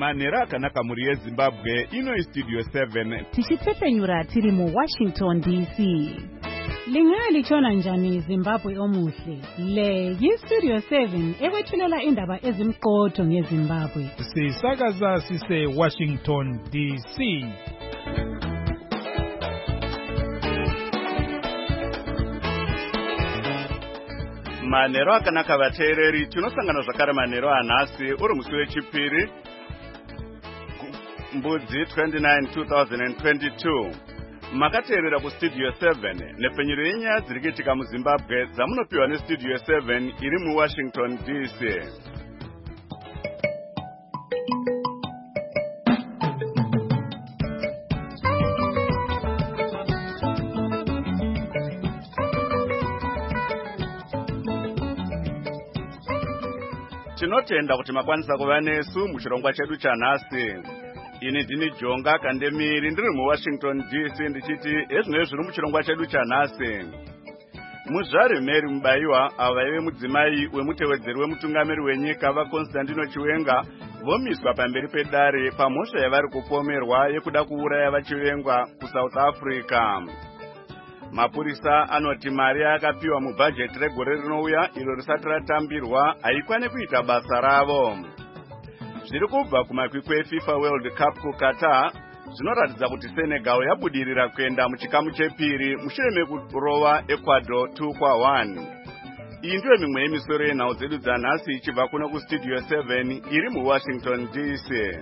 manhero akanaka mhuri yezimbabwe. Ino Studio 7 tichipfepfenyura tiri muWashington DC. Lingalichona njani Zimbabwe omuhle? Le yiStudio 7 ekwethulela indaba ezimqotho ngeZimbabwe. Sisakaza sise Washington DC. Manhero akanaka vateereri, tinosangana zvakare manhero anhasi uri musi wechipiri mbudzi 29 2022. Makateerera kuStudio 7 nepfenyuro yenyaya dziri kuitika muZimbabwe dzamunopiwa neStudio 7 iri muWashington DC. Tinotenda kuti makwanisa kuva nesu muchirongwa chedu chanhasi. Ini ndini Jonga Kandemiri ndiri muWashington DC ndichiti ezvinoi zviri muchirongwa chedu chanhasi. Muzvare Mary Mubayiwa avo vaive mudzimai wemutevedzeri wemutungamiri wenyika vaConstantino Chiwenga vomiswa pamberi pedare pamhosva yavari kupomerwa yekuda kuuraya vachivengwa kuSouth Africa. Mapurisa anoti mari yakapiwa mubhajeti regore rinouya iro risati ratambirwa haikwane kuita basa ravo. Zviri kubva kumakwikwi eFIFA World Cup kuQatar zvinoratidza kuti Senegal yabudirira kuenda muchikamu chepiri mushure mekurova Ecuador 2-1. Iyi ndiyo mimwe yemisoro yenhau dzedu dzanhasi ichibva kuno kuStudio 7 iri muWashington DC.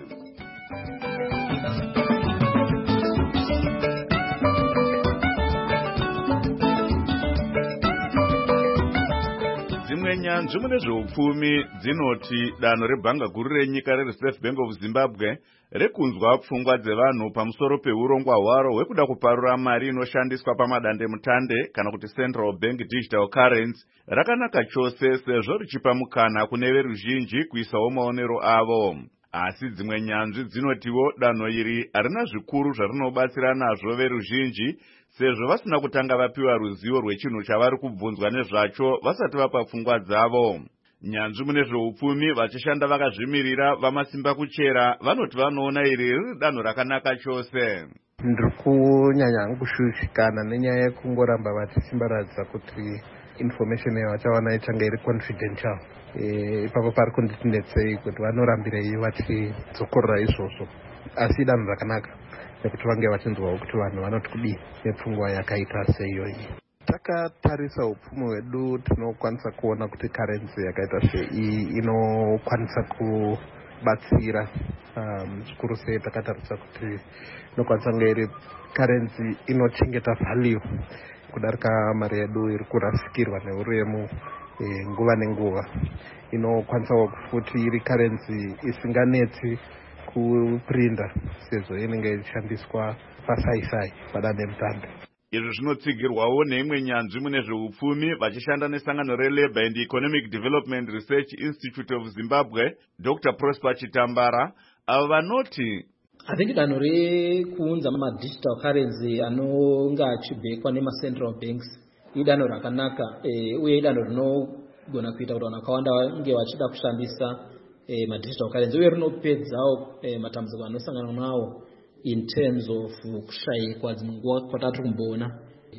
Dzimwe nyanzvi mune zveupfumi dzinoti danho rebhanga guru renyika reReserve Bank of Zimbabwe rekunzwa pfungwa dzevanhu pamusoro peurongwa hwaro hwekuda kuparura mari inoshandiswa pamadandemutande kana kuti Central Bank Digital Currency rakanaka chose sezvo richipa mukana kune veruzhinji kuisawo maonero avo. Asi dzimwe nyanzvi dzinotiwo danho iri harina zvikuru zvarinobatsira nazvo veruzhinji sezvo vasina kutanga vapiwa ruzivo rwechinhu chavari kubvunzwa nezvacho vasati vapa pfungwa dzavo. Nyanzvi mune zveupfumi vachishanda vakazvimirira vamasimba kuchera vanoti vanoona iri riri danho rakanaka chose. Ndiri kunyanya kushushikana nenyaya yekungoramba vachisimbaradza kuti information yavachawana ichanga iri confidential. Ipapo pari kunditinetsei kuti vanorambirei vachidzokorera izvozvo, asi danho rakanaka nekuti vange vachinzwawo kuti vanhu vanoti kudii nepfungwa yakaita seiyoyi. Takatarisa upfumi hwedu tinokwanisa kuona kuti currency yakaita sei inokwanisa kubatsira. Zvikuru sei takatarisa kuti inokwanisa kunge iri currency inochengeta value kudarika mari yedu iri kurasikirwa neuremu nguva nenguva. Inokwanisawo futi iri currency isinganetsi kuprinda sezvo inenge ichishandiswa pasaisai padandemutande. Izvi zvinotsigirwawo neimwe nyanzvi mune zveupfumi vachishanda nesangano reLabour and Economic Development Research Institute of Zimbabwe, Dr. Prosper Chitambara, avo vanoti I think danho rekuunza digital currency anonga achibhekwa nema-central banks idanho rakanaka uye idanho rinogona kuita kuti vanhu vakawanda vange vachida kushandisa digital currency uye rinopedzawo matambudziko anosangana nawo in terms of kushayikwa dzimwe nguva kwatari kumboona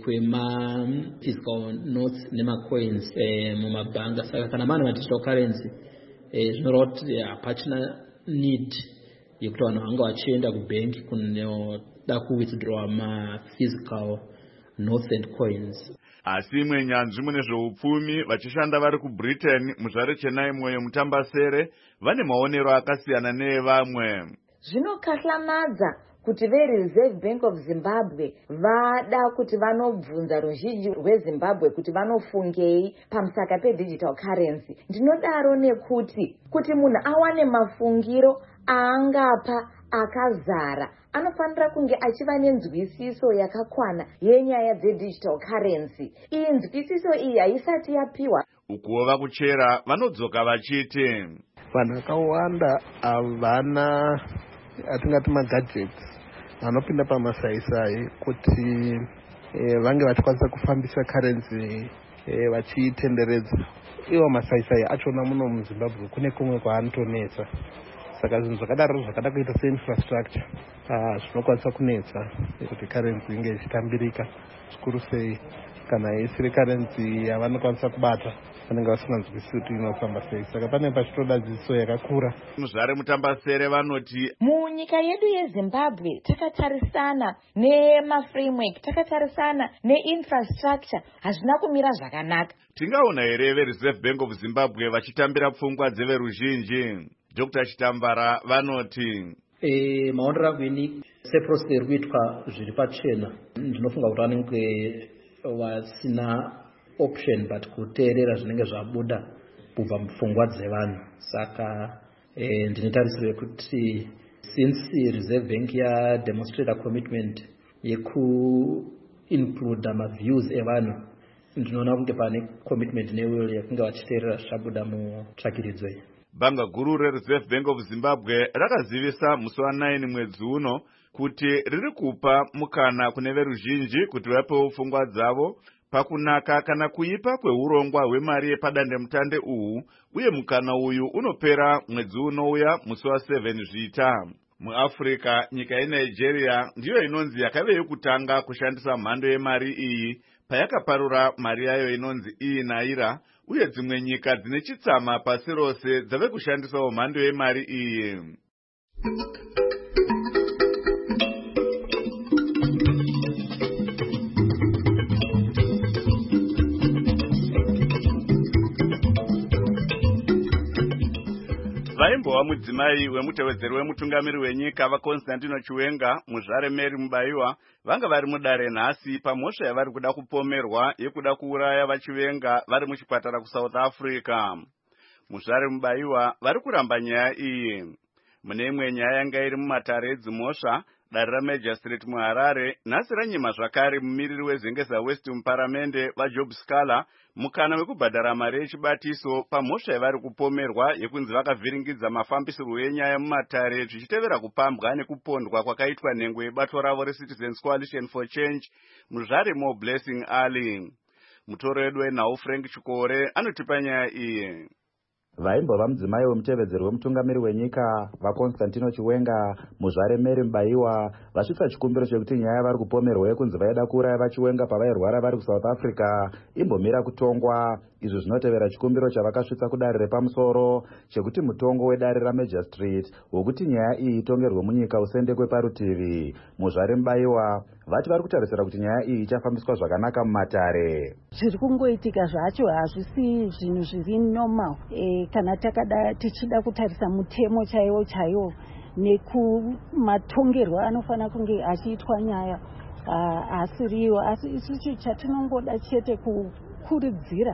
kwema-physical notes nemacoins mumabhanga. Saka kana mane digital currency zvinoreva kuti hapachina need yekuti vanhu vanga vachienda kubank kunoda kuwithdraw ma-physical notes and coins. Asi imwe nyanzvi mune zveupfumi vachishanda vari kuBritain muzvare Chenai Moyo Mutambasere vane maonero akasiyana neevamwe. Zvinokahlamadza kuti veReserve Bank of Zimbabwe vada kuti vanobvunza ruzhinji rweZimbabwe kuti vanofungei pamusaka pedigital currency. Ndinodaro nekuti munhu awane mafungiro aangapa akazara anofanira kunge achiva nenzwisiso yakakwana yenyaya dzedigital currency. Iyi nzwisiso iyi haisati yapiwa. Ukuwo vakuchera vanodzoka vachiti vanhu vakawanda havana atingati magadgets vanopinda pamasaisai kuti vange vachikwanisa kufambisa currency vachitenderedza. Iwo masaisai achona muno muZimbabwe kune kumwe kwaanotonetsa saka zvinhu zvakadaro zvakada kuita seinfrastructure zvinokwanisa kunetsa kuti currency inge ichitambirika, zvikuru sei kana isiri currency yavanokwanisa kubata vanenge vasinganzwisisi kuti inofamba sei. Saka pane pachitoda dzidziso yakakura. Muzvare Mutambasere vanoti munyika yedu yeZimbabwe takatarisana nemaframework, takatarisana neinfrastructure, hazvina kumira zvakanaka. Tingaona here veReserve Bank of Zimbabwe vachitambira pfungwa dzeveruzhinji? Dr. Chitambara vanoti maonero angu ini seprocess iri kuitwa zviri pachena, ndinofunga kuti vanenge vasina option but kuteerera zvinenge zvabuda kubva mupfungwa dzevanhu. Saka ndinotarisira yekuti since Reserve Bank yademonstrata commitment yekuincluda maviews evanhu, ndinoona kunge pane commitment newill yekunge vachiteerera zvabuda mutsvakiridzo iyi. Banga guru reReserve Bank of Zimbabwe rakazivisa musi wa9 mwedzi uno kuti riri kupa mukana kune veruzhinji kuti vapewo pfungwa dzavo pakunaka kana kuipa kweurongwa hwemari yepadandemutande uhu, uye mukana uyu unopera mwedzi unouya musi wa7 Zvita. MuAfrica, nyika yeNigeria ndiyo inonzi yakave yekutanga kushandisa mhando yemari iyi payakaparura mari yayo inonzi naira, uye dzimwe nyika dzine chitsama pasi rose dzave kushandisawo mhando yemari iyi. Vaimbova mudzimai wemutevedzeri wemutungamiri wenyika vaConstantino Chiwenga, muzvare Mary Mubaiwa, vanga vari mudare nhasi pamhosva yavari kuda kupomerwa yekuda kuuraya vaChiwenga vari muchipatara kuSouth Africa. Muzvare Mubaiwa vari kuramba nyaya iyi. Mune imwe nyaya yanga iri mumatare edzimhosva, dare raMagistrate muHarare nhasi ranyima zvakare mumiriri weZengeza West muparamende vaJob Scala mukana wekubhadhara mari yechibatiso pamhosva yavari kupomerwa yekunzi vakavhiringidza mafambisirwo enyaya mumatare zvichitevera kupambwa nekupondwa kwakaitwa nhengo yebato ravo reCitizens Coalition for Change. Muzvare Mo Blessing Ali. Mutoro wedu wenhau Frank Chikore anotipa nyaya iyi. Vaimbova mudzimai wemutevedzeri wemutungamiri wenyika vaConstantino Chiwenga, muzvare Mary Mubaiwa, vasvitsa chikumbiro chekuti nyaya vari kupomerwa yekunzi vaida kuuraya vaChiwenga pavairwara vari kuSouth Africa imbomira kutongwa. Izvi zvinotevera chikumbiro chavakasvitsa kudare repamusoro chekuti mutongo wedare raMagistrate wokuti nyaya iyi itongerwe munyika usendekwe parutivi. Muzvare Mubaiwa vati vari kutarisira kuti nyaya iyi ichafambiswa zvakanaka mumatare. Zviri kungoitika zvacho hazvisi zvinhu zviri normal kana tichida kutarisa mutemo chaiwo nekumatongerwo anofanira kunge achiitwa nyaya asiriwo. Asi isusu chatinongoda chete kukurudzira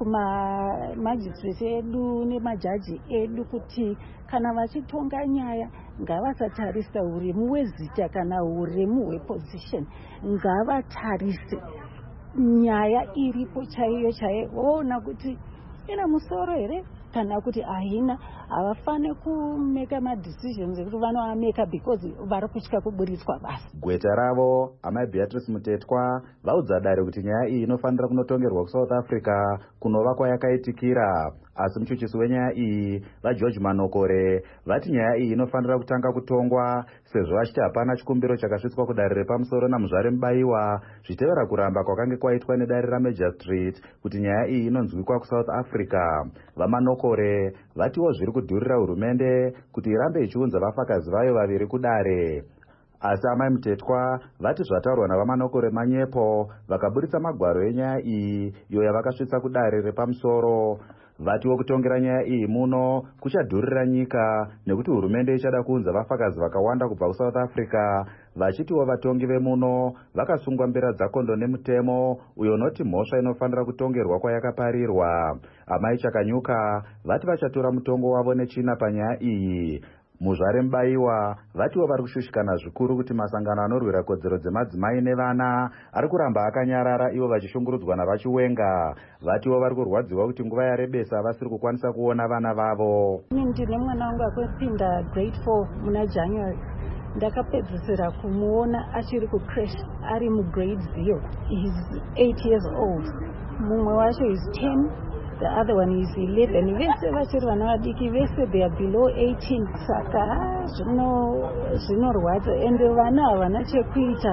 kumamajistrate edu nemajaji edu kuti kana vachitonga nyaya ngavasatarisa uremu hwezita kana uremu hweposition, ngavatarise nyaya iripo chaiyo voona kuti ina musoro here kana kuti haina. Havafane kumeka madecisions ekuti vanoameka because vari kutya kuburitswa basi. Gweta ravo amai Beatrice Mutetwa vaudza dare kuti nyaya iyi inofanira kunotongerwa kuSouth Africa kunova kwayakaitikira. Asi muchuchisi wenyaya iyi vaGeorge Manokore vati nyaya iyi inofanira kutanga kutongwa sezvo vachiti hapana chikumbiro chakasvitswa kudare repamusoro namuzvare Mubaiwa zvichitevera kuramba kwakange kwaitwa nedare raMagistrate kuti nyaya iyi inonzwikwa kuSouth Africa. VaManokore vatiwo zviri kudhurira hurumende kuti irambe ichiunza vafakazi vayo vaviri kudare. Asi amai Mutetwa vati zvataurwa navaManokore manyepo vakaburitsa magwaro enyaya iyi iyo yavakasvitsa kudare repamusoro. Vatiwo kutongera nyaya iyi muno kuchadhurira nyika nekuti hurumende ichada kuunza vafakazi vakawanda kubva kuSouth Africa, vachitiwo vatongi vemuno vakasungwa mbera dzakondo nemutemo uyo unoti mhosva inofanira kutongerwa kwayakaparirwa. Amai Chakanyuka vati vachatora mutongo wavo nechina panyaya iyi. Muzvare Mubaiwa vatiwo vari kushushikana zvikuru kuti masangano anorwira kodzero dzemadzimai nevana ari kuramba akanyarara ivo vachishungurudzwa navaChiwenga. Vatiwo vari kurwadziwa kuti nguva yarebesa vasiri kukwanisa kuona vana vavo. Ndine mwana wangu akapinda grade 4 muna January. Ndakapedzisira kumuona achiri kucrash ari mugrade 0. He's 8 years old. Mumwe wacho is 10, the other one is 11. Vese vachiri vana vadiki vese they are below 18. Saka zvinorwadza ende vana havana chekuita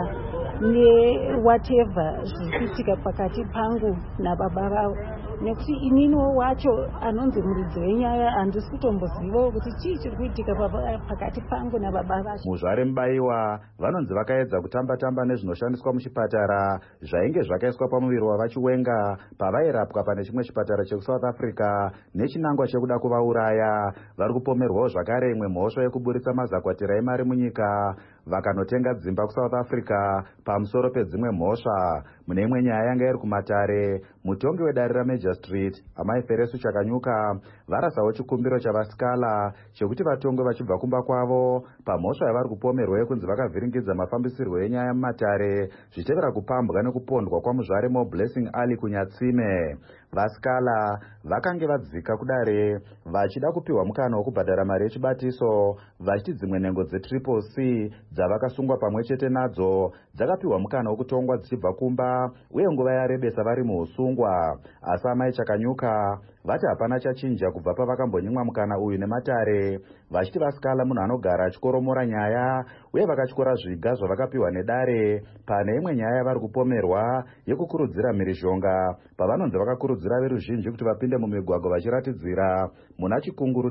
ne-whatever zviri kuitika pakati pangu nababa vavo, nekuti ininiwo wacho anonzi muridzi wenyaya handisi kutombozivawo kuti chii chiri kuitika pakati pangu nababa vacho. Muzvare Mubaiwa vanonzi vakaedza kutamba-tamba nezvinoshandiswa muchipatara zvainge zvakaiswa pamuviri wavachiwenga pavairapwa pane chimwe chipatara chekusouth Africa nechinangwa chekuda kuvauraya. Vari kupomerwawo zvakare imwe mhosva yekuburitsa mazakwatira emari munyika vakanotenga dzimba kuSouth Africa pamusoro pedzimwe mhosva. Mune imwe nyaya yanga iri kumatare, mutongi wedare raMajor Street Amai Feresu Chakanyuka varasawo chikumbiro chavasikala chekuti vatongwe vachibva kumba kwavo pamhosva yavari kupomerwa yekunzi vakavhiringidza mafambisirwo enyaya mumatare zvichitevera kupambwa nekupondwa kwamuzvare Blessing Ali kunyatsime. Vasikala vakange vadzika kudare vachida kupiwa mukana wokubhadhara mari yechibatiso, vachiti dzimwe nhengo dzeCCC dzavakasungwa pamwe chete nadzo dzakapiwa mukana wokutongwa dzichibva kumba uye nguva yarebesa vari muusungwa. Asi Amai Chakanyuka vati hapana chachinja kubva pavakambonyimwa mukana uyu nematare, vachiti vasikala munhu anogara achikoromora nyaya uye vakatyora zviga zvavakapiwa nedare pane imwe nyaya yavari kupomerwa yekukurudzira mhirizhonga pavanonzi vakakurudzira veruzhinji kuti vapinde mumigwagwa vachiratidzira muna Chikunguru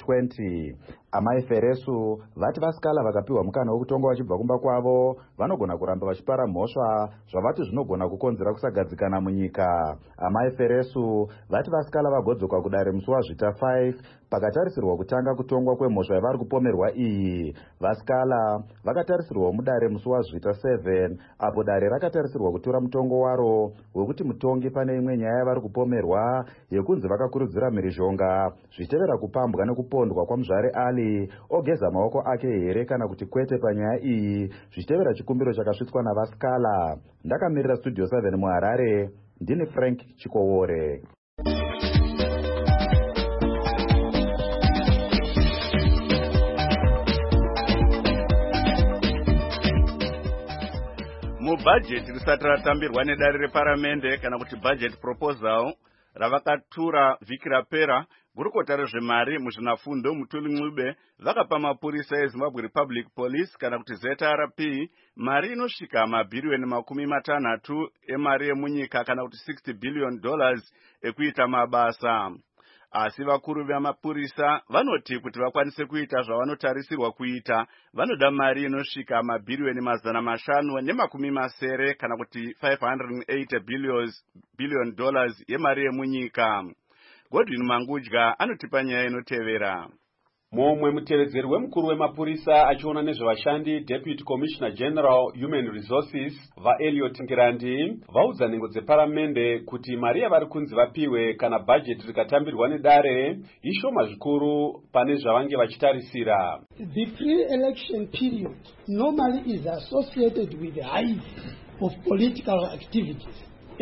2020. Amai Feresu vati vasikala vakapiwa mukana wokutongwa vachibva kumba kwavo vanogona kuramba vachipara mhosva zvavati zvinogona kukonzera kusagadzikana munyika. Amai Feresu vati vasikala vagodzoka kudare musi waZvita 5 pakatarisirwa kutanga kutongwa kwemhosva yavari kupomerwa iyi. Vasikala vakatarisirwa mudare musi waZvita 7 apo dare rakatarisirwa kutora mutongo waro wekuti mutongi pane imwe nyaya yavari kupomerwa yekunzi vakakurudzira mhirizhonga zvichitevera kupambwa nekupondwa kwamuzvare Ali ogeza maoko ake here kana kuti kwete panyaya iyi zvichitevera chikumbiro chakasvitswa navasikala. Ndakamirira Studio 7 muHarare, ndini Frank Chikowore. Mubhajeti risati ratambirwa nedare reparamende kana kuti budget proposal ravakatura vhiki rapera, gurukota rezvemari muzvinafundo Mutuli Ncube vakapa mapurisa eZimbabwe Republic Police kana kuti ZRP mari inosvika mabhiriyoni $60 emari yemunyika kana kuti $60 billion ekuita mabasa. Asi vakuru vemapurisa vanoti kuti vakwanise kuita zvavanotarisirwa kuita vanoda mari inosvika mabhiriyoni $580 kana kuti $580 billion yemari yemunyika. Godwin Mangudya anotipa nyaya inotevera. Momwe mutevedzeri wemukuru wemapurisa achiona nezvevashandi Deputy Commissioner General Human Resources vaEliot Ngirandi vaudza nhengo dzeparamende kuti mari yavari kunzi vapiwe kana bhajeti rikatambirwa nedare ishoma zvikuru pane zvavange vachitarisira. The pre-election period normally is associated with the height of political activities.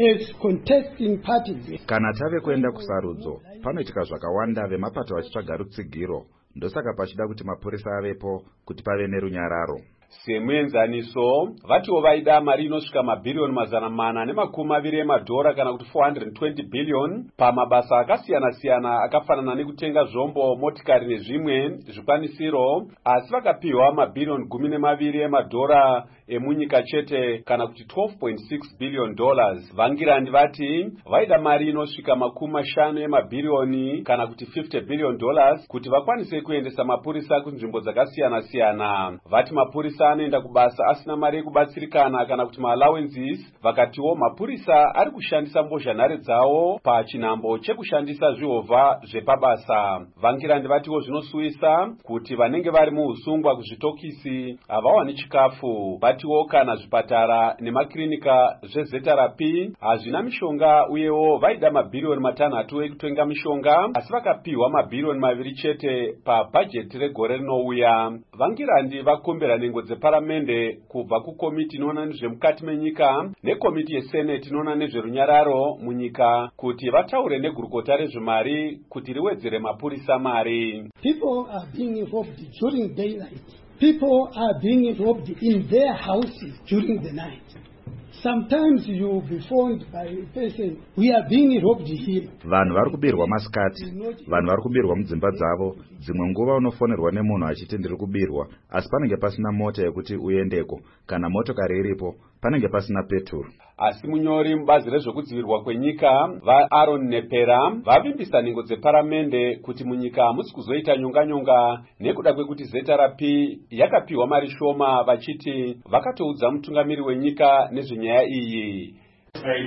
Kana tave kuenda kusarudzo panoitika zvakawanda vemapato vachitsvaga rutsigiro, ndosaka pachida kuti mapurisa avepo kuti pave nerunyararo. Semuenzaniso vatiwo vaida mari inosvika mabhiriyoni $420 kana kuti $420 billion pamabasa akasiyana-siyana akafanana nekutenga zvombo, motikari nezvimwe zvikwanisiro, asi vakapiwa mabhiriyoni $12 emunyika chete kana kuti $12.6 billion. Vangirandi vati vaida mari inosvika $50 emabhiriyoni kana kuti $50 billion kuti vakwanise kuendesa mapurisa kunzvimbo dzakasiyana-siyana. Vati mapurisa anoenda kubasa asina mari yekubatsirikana kana kuti allowances, vakatiwo mapurisa ari kushandisa mbozhanhare dzawo pachinambo chekushandisa zvihovha zvepabasa. Vangirandi vatiwo zvinosuwisa kuti vanenge vari muusungwa kuzvitokisi havawani chikafu. Vatiwo kana zvipatara nemaklinika zveZRP hazvina mishonga uyewo vaida mabhiriyoni $6 ekutenga mishonga asi vakapiwa mabhiriyoni $2 chete pabhajeti regore rinouya. Vangirandi vakumbira nhengo dzeparamende kubva kukomiti inoona nezvemukati menyika nekomiti yeseneti inoona nezverunyararo munyika kuti vataure negurukota rezvemari kuti riwedzere mapurisa mari. People are being involved during daylight. People are being involved in their houses during the night. Sometimes you will be phoned by a person, we are being robbed here. Vanhu vari kubirwa masikati, vanhu vari kubirwa mudzimba dzavo. Dzimwe nguva unofonerwa nemunhu achiti ndiri kubirwa, asi panenge pasina mota yekuti uendeko, kana motokari iripo panenge pasina peturu. Asi munyori mubazi rezvekudzivirwa kwenyika vaAaron Nepera vavimbisa nhengo dzeparamende kuti munyika musi kuzoita nyonganyonga nekuda kwekuti ZRP yakapiwa mari shoma, vachiti vakatoudza mutungamiri wenyika nezvenyaya iyi. I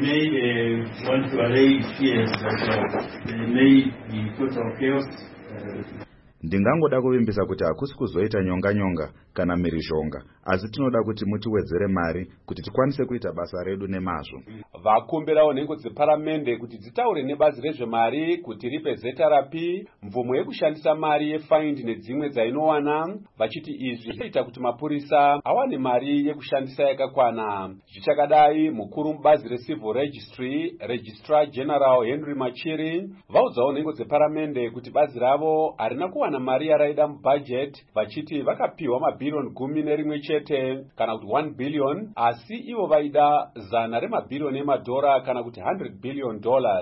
want to allay fears that they may be total chaos. Ndingangoda kuvimbisa kuti hakusi kuzoita nyonganyonga kana mhirizhonga, asi tinoda kuti mutiwedzere mari kuti tikwanise kuita basa redu nemazvo. Vakumbirawo nhengo dzeparamende kuti dzitaure nebazi rezvemari kuti ripe ZRP mvumo yekushandisa mari yefaindi nedzimwe dzainowana, vachiti izvi zvinoita kuti mapurisa awane mari yekushandisa yakakwana. Zvichakadai, mukuru mubazi recivil registry, Registrar General Henry Machiri, vaudzawo nhengo dzeparamende kuti bazi ravo harina kuwana mari yaraida mubudget, vachiti vakapiwa mabhirioni 11 chete kana kuti 1 billion, asi ivo vaida $100 billion kana kuti $100 billion.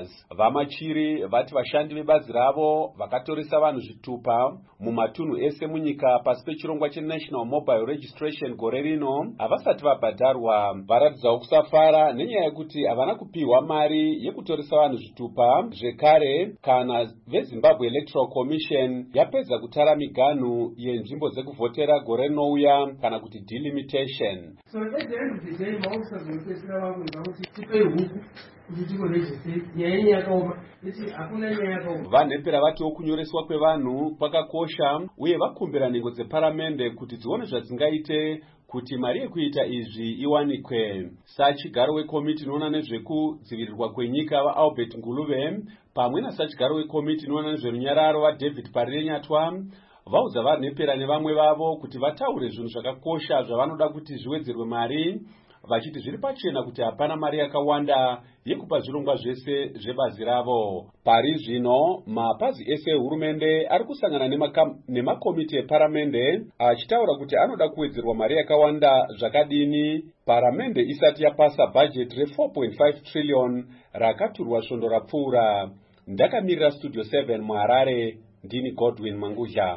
Vamachiri vati vashandi vebazi ravo vakatoresa vanhu zvitupa mumatunhu ese munyika pasi pechirongwa cheNational Mobile Registration gore rino havasati vabhadharwa. Varatidzawo kusafara nenyaya yekuti havana kupiwa mari yekutoresa vanhu zvitupa. Zvekare, kana veZimbabwe Electoral Commission yapedza kutara miganhu yenzvimbo dzekuvhotera gore rinouya kana kuti delimitation. So at the end of the day, mausazopesera vamwe vakuti tipe huku kuti tikorejese nyaya yakaoma. Hakuna nyaya yakaoma. Vanhepera vatiwo kunyoreswa kwevanhu kwakakosha, uye vakumbira nhengo dzeparamende kuti dzione zvadzingaite kuti mari yekuita izvi iwanikwe. Sachigaro wekomiti inoona nezvekudzivirirwa kwenyika vaAlbert Nguluve pamwe nasachigaro wekomiti inoona nezverunyararo vaDavid Parirenyatwa vaudza vanhepera nevamwe vavo kuti vataure zvinhu zvakakosha zvavanoda kuti zviwedzerwe mari, vachiti zviri pachena kuti hapana mari yakawanda yekupa zvirongwa zvese zvebazi ravo. Pari zvino mapazi ese ehurumende ari kusangana nemakomiti eparamende achitaura kuti anoda kuwedzerwa mari yakawanda zvakadini paramende isati yapasa bhajeti re$4.5 trillion rakaturwa svondo rapfuura. Ndakamirira Studio 7 muHarare, ndini Godwin Manguzha.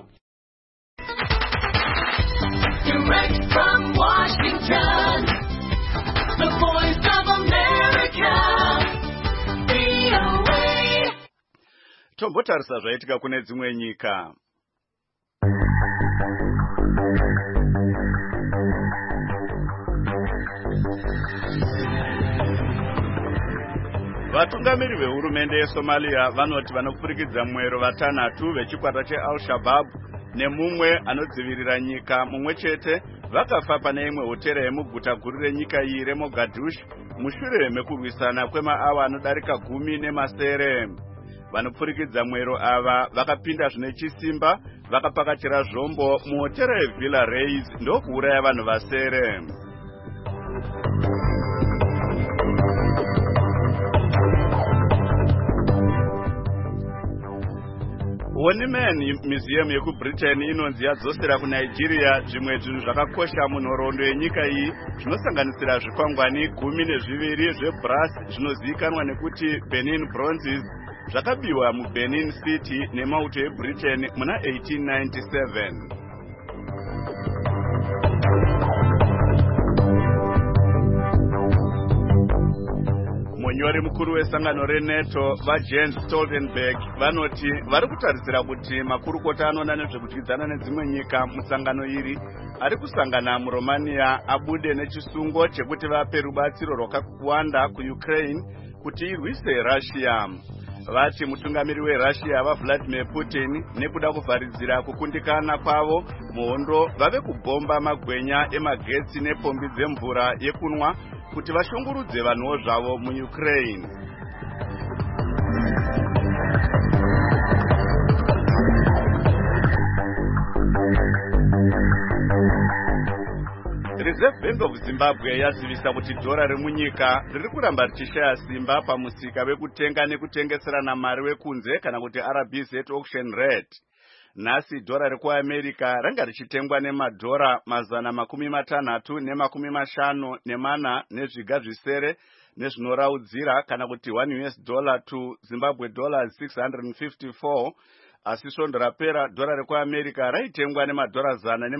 Direct from Washington, the voice of America, VOA. Tombotarisa zvaitika kune dzimwe nyika. Vatungamiri vehurumende yeSomalia vanoti vanopfurikidza mwero vatanhatu vechikwata cheAl-Shabaab nemumwe anodzivirira nyika mumwe chete vakafa pane imwe hotera yemuguta guru renyika iyi reMogadishu mushure mekurwisana kwemaawa anodarika 10 vanopfurikidza mwero ava vakapinda zvine chisimba vakapakachira zvombo muhotera yeVilla Reis ndokuuraya vanhu vasere. Woniman Museum yekuBritain inonzi yadzosera kuNigeria zvimwe zvinhu zvakakosha munhoroondo yenyika iyi zvinosanganisira zvikwangwani 12 zvebrass zvinozivikanwa nekuti Benin Bronzes zvakabiwa muBenin City nemauto eBritain muna 1897. Munyori mukuru wesangano reNATO vaJens Stoltenberg vanoti vari kutarisira kuti makurukota anoona nezvekudyidzana nedzimwe nyika musangano iri ari kusangana muRomania abude nechisungo chekuti vape rubatsiro rwakawanda kuUkraine kuti irwise Russia. Vati mutungamiri weRussia vaVladimir Putin nekuda kuvharidzira kukundikana kwavo muhondo vave kubhomba magwenya emagetsi nepombi dzemvura yekunwa kuti vashungurudze vanhuwo zvavo muUkraine. Reserve Bank of Zimbabwe yazivisa kuti dhora remunyika riri kuramba richishaya simba pamusika wekutenga nekutengeserana mari wekunze kana kuti RBZ auction rate. Nhasi dhora rekuAmerica ranga richitengwa nemadhora 654 nezviga zvisere nezvinoraudzira kana kuti $1 to Zimbabwe dollars 654. Asi svondo rapera dhora rekuAmerica raitengwa nemadhora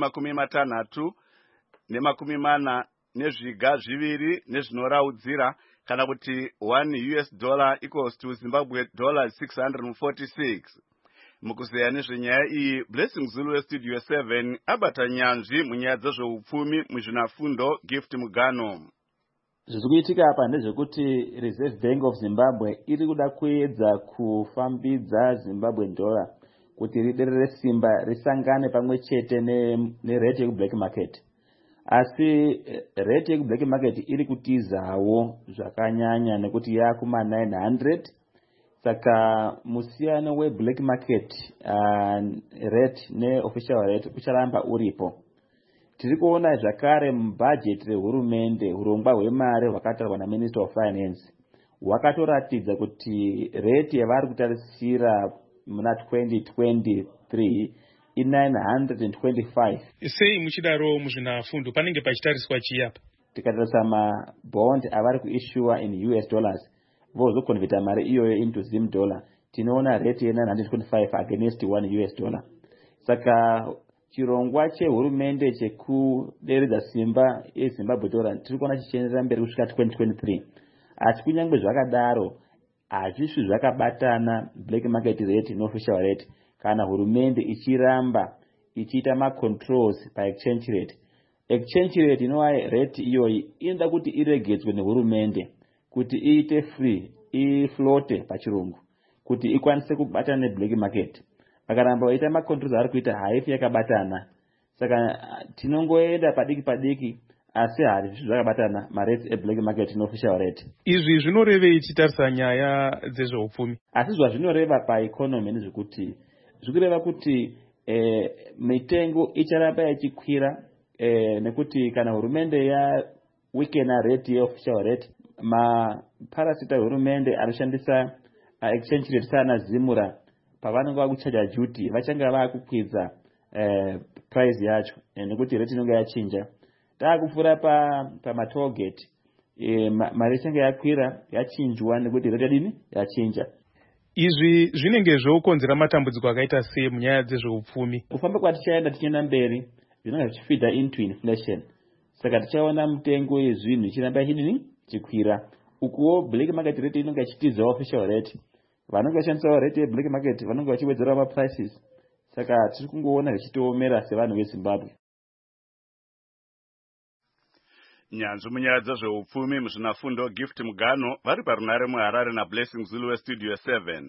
163 nezviga zviviri nezvinoraudzira kana kuti $1 equals to Zimbabwe dollars 646. Mukuzeya nezvenyaya iyi, Blessing Zulu weStudio 7 abata nyanzvi munyaya dzezveupfumi muzvinafundo Gift Mugano. Zvikuitika apa ndezvekuti Reserve Bank of Zimbabwe iri kuda kuedza kufambidza Zimbabwe dollar kuti riderere simba risangane pamwe chete nerate yekublack market. Asi rate yekublack market iri kutizawo zvakanyanya nekuti yakuma 900. Saka musiyano weblack market rate neofficial rate ucharamba uripo. Tiri kuona zvakare mubudget rehurumende, urongwa hwemari hwakatarwa naMinister of Finance hwakatoratidza kuti rate yavari kutarisira muna 2023 i925. Sei muchidaro muzvinafundo panenge pachitariswa chiyapa? Tikatarisa mabond avari kuissue in US dollars vozokonverta mari iyoyo into Zim dollar, tinoona rate ye925 against $1. Saka chirongwa chehurumende chekuderedza simba yeZimbabwe dollar tiri kuona chichienderera mberi kusvika 2023. Asi kunyange zvakadaro hazvisi zvakabatana black market rate neofficial rate kana hurumende ichiramba ichiita macontrols paexchange rate. Exchange rate inova rate iyoyi inoda kuti iregedzwe nehurumende kuti iite free, iflote pachirungu, kuti ikwanise kubatana neblack market. Vakaramba vaita macontrols ari kuita haifi yakabatana. Saka tinongoenda padiki padiki asi hazvisi zvakabatana marate eblack market neofficial rate. Izvi zvinorevei tichitarisa nyaya dzezveupfumi? Asi zvazvinoreva paeconomy ndezvekuti zvikureva kuti mitengo icharamba ichikwira nekuti kana hurumende yawikena rate yeofficial rate, maparasita hurumende anoshandisa exchange rate sana Zimura pavanenge vakuchaja duty vachanga vakukwidza price yacho nekuti rate inenge yachinja. Taakupfura pamatoll gate mari ichange yakwira yachinjwa nekuti rate yadini yachinja. Izvi zvinenge zvokonzera matambudziko akaita sei munyaya dzezveupfumi? Kufamba kwatichaenda mberi zvinenge zvichifeeda into inflation. Saka tichaona mitengo yezvinhu ichiramba ichikwira. Ukuwo black market rate inenge ichitizawo official rate. Vanenge vachishandisawo rate yeblack market vanenge vachiwedzera maprices. Saka tiri kungoona zvichitoomera sevanhu veZimbabwe. Nyanzvi munyaya dzezveupfumi muzvinafundo Gift Mugano vari parunare muHarare naBlessing Zulu weStudio 7.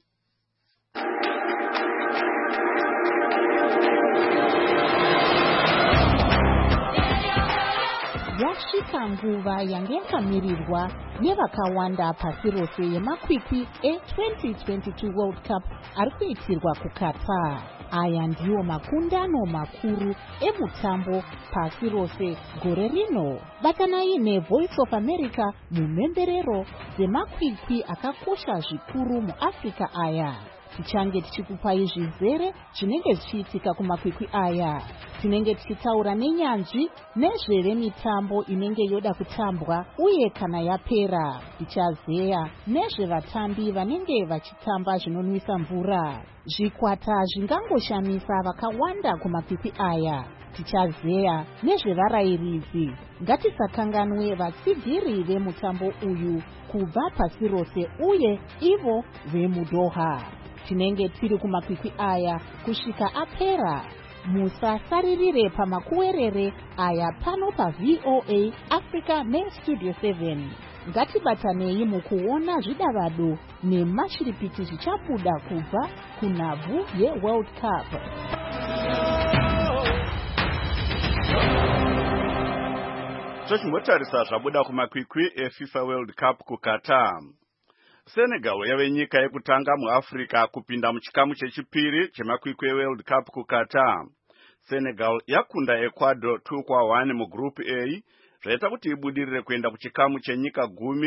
Yasvika nguva yange yakamirirwa nevakawanda pasi rose yemakwikwi e2022 World Cup ari kuitirwa kuQatar. Aya ndiwo makundano makuru emutambo pasi rose gore rino. Batanai neVoice of America mumhemberero dzemakwikwi akakosha zvikuru muAfrica aya. Tichange tichikupai zvizere zvinenge zvichiitika kumakwikwi aya. Tinenge tichitaura nenyanzvi nezvemitambo inenge yoda kutambwa uye kana yapera. Tichazeya nezvevatambi vanenge vachitamba zvinonwisa mvura. Zvikwata zvingangoshamisa vakawanda kumakwikwi aya. Tichazeya nezvevarairidzi. Ngatisakanganwe vatsigiri vemutambo uyu kubva pasi rose uye ivo vemuDoha. Tinenge tiri kumakwikwi aya kusvika apera. Musasaririre pamakuwerere aya pano paVOA Africa neStudio 7. Ngatibatanei mukuona zvidavado nemashiripiti zvichabuda kubva kunhabvu yeWorld Cup. Tochimbotarisa zvabuda kumakwikwi eFIFA World Cup kuQatar. Senegal yave nyika yekutanga muAfrica kupinda muchikamu chechipiri chemakwikwi eWorld Cup kuQatar. Senegal yakunda Ecuador 2-1 mugroup A, zvaita kuti ibudirire kuenda kuchikamu chenyika 10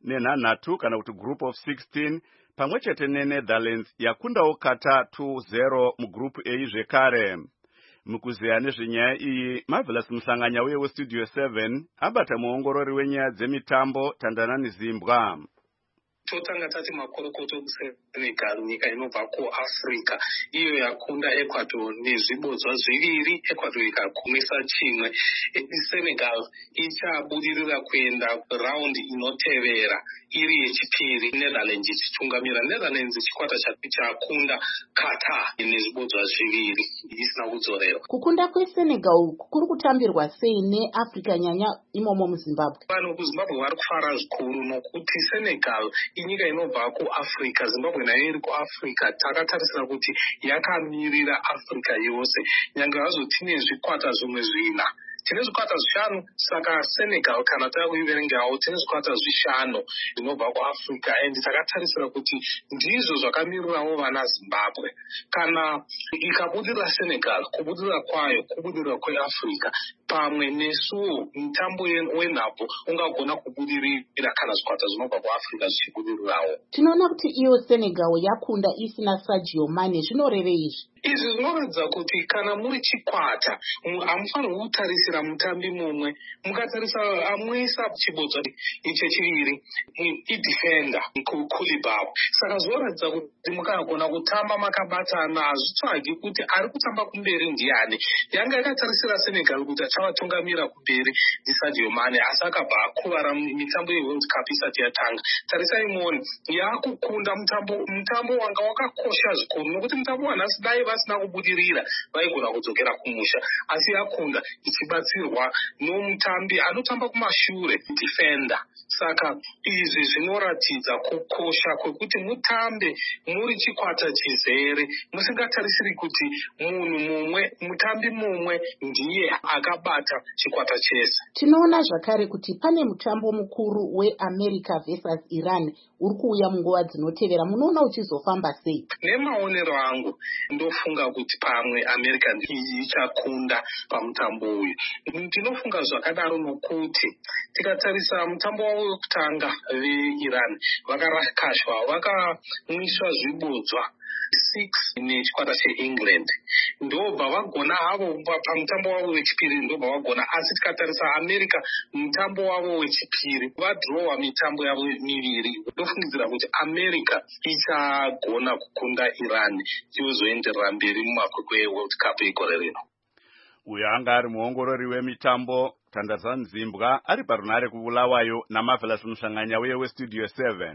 nenhanhatu kana kuti group of 16 pamwe chete neNetherlands yakundawo Qatar 2-0 mugroup A zvekare. Mukuziya nezvenyaya iyi, Marvelous Musanganya uye weStudio 7 abata muongorori wenyaya dzemitambo Tandanani Zimbwa. Totanga tati makorokoto kuSenegal, nyika inobva kuAfrica, iyo yakunda Ecuador nezvibodzwa zviviri, Ecuador ikakumisa chimwe. Senegal ichabudirira kuenda raundi inotevera iri yechipiri, Netherlands ichitungamira. Netherlands chikwata chakunda Qatar nezvibodzwa zviviri isina kudzorerwa. Kukunda kweSenegal kuri kutambirwa sei neAfrica nyanya imomo muZimbabwe? Vanhu kuZimbabwe vari kufara zvikuru nokuti Senegal inyika inobva kuAfrica, Zimbabwe nayo iri kuAfrica. Takatarisira kuti yakamirira Africa yose, nyange hazvo tine zvikwata zvimwe zvina. Tine zvikwata zvishanu, saka Senegal kana takuiverengawo tine zvikwata zvishanu zvinobva kuAfrica, and takatarisira kuti ndizvo zvakamirirawo vana Zimbabwe. Kana ikabudirira Senegal, kubudirira kwayo kubudirira kweAfrica, pamwe nesuwo mutambo wenhabvu ungagona kubudirira kana zvikwata zvinobva kuAfrica zvichibudirirawo. Tinoona kuti iyo Senegal yakunda isina Sadio Mane, zvinorevei izvi? Izvi zvinoratidza kuti kana muri chikwata hamufanirwi kutarisira mutambi mumwe. Mukatarisa amuisa chibodzwa chechiviri idefender Koulibaly. Saka zvinoratidza kuti mukagona kutamba makabatana, hazvitsvagi kuti ari kutamba kumberi ndiani. Yanga yakatarisira Senegal kuti achavatungamira kumberi ndiSadio Mane, asi akabva akuvara mitambo yeWorld Cup isati yatanga. Tarisai muone, yaakukunda mutambo wanga wakakosha zvikuru, nokuti mutambo wanhasi dai vasina kubudirira vaigona kudzokera kumusha, asi yakunda ichibatsirwa nomutambi anotamba kumashure, defender. Saka izvi zvinoratidza kukosha kwekuti mutambe muri chikwata chizere, musingatarisiri kuti munhu mumwe, mutambi mumwe ndiye akabata chikwata chese. Tinoona zvakare kuti pane mutambo mukuru weAmerica versus Iran uri kuuya munguva dzinotevera. Munoona uchizofamba sei? Nemaonero angu ndofunga kuti pamwe America ichakunda pamutambo uyu. Ndinofunga zvakadaro nokuti tikatarisa mutambo wavo wekutanga veIran vakarakashwa, vakamwiswa zvibodzwa 6 nechikwata cheEngland, ndobva vagona havo pamutambo wavo wechipiri, ndobva vagona. Asi tikatarisa America mutambo wavo wechipiri vadhirowa mitambo yavo miviri. Ndofungidzira kuti America ichagona kukunda Iran yozoenderera mberi mumakwikwi eWorld Cup egore rino. Uyo anga ari muongorori wemitambo Tandanani Zimbwa ari parunare kuBulawayo naMarvelous Musanganya uye weStudio 7.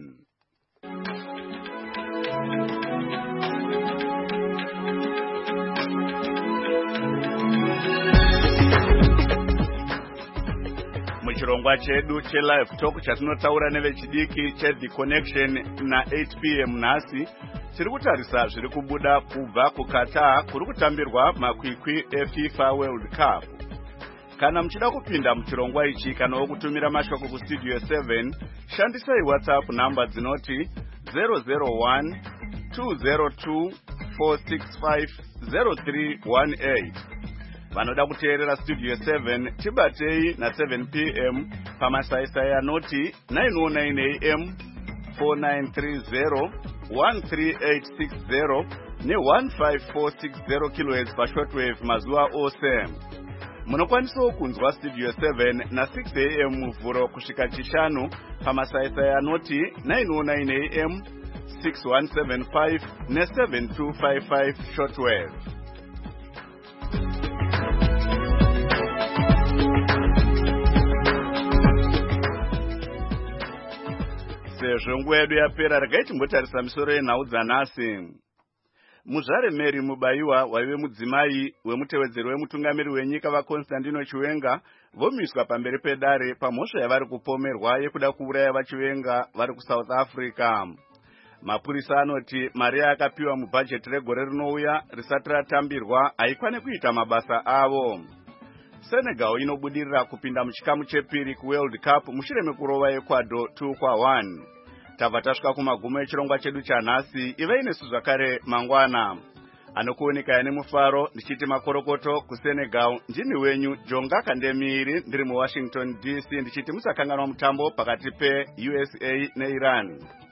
Muchirongwa chedu chelive talk chatinotaura nevechidiki cheThe Connection na 8 p.m. nhasi tiri kutarisa zviri kubuda kubva kuQatar kuri kutambirwa makwikwi eFIFA World Cup. Kana muchida kupinda muchirongwa ichi kana kutumira mashoko kuStudio 7, shandisai WhatsApp namba dzinoti 001 202 465 0318. Vanoda kuteerera Studio 7 tibatei na 7 p.m. pamasaisai anoti 909 am 4930 13860 ne15460 kHz pashortwave mazuva ose. Munokwanisawo kunzwa Studio 7 na 6 am muvhuro kusvika chishanu pamasaisai anoti 909 am 6175 ne7255 shortwave. Sezvo nguva yedu yapera, regai timbotarisa misoro yenhau dzanhasi. Muzvare Mary Mubayiwa waive mudzimai wemutevedzeri wemutungamiri wenyika vaConstantino Chiwenga vomiswa pamberi pedare pamhosva yavari kupomerwa yekuda kuuraya vaChiwenga vari kuSouth Africa. Mapurisa anoti mari yakapiwa mubhajeti regore rinouya risati ratambirwa haikwane kuita mabasa avo. Senegal inobudirira kupinda muchikamu chepiri kuWorld Cup mushure mekurova Ecuador 2-1. Tabva tasvika kumagumo echirongwa chedu chanhasi. Ivei nesu zvakare mangwana. anokuoneka nemufaro ndichiti makorokoto kuSenegal. Ndini wenyu Jonga Kandemiri ndiri muWashington DC ndichiti musakanganwa mutambo pakati peUSA neIran.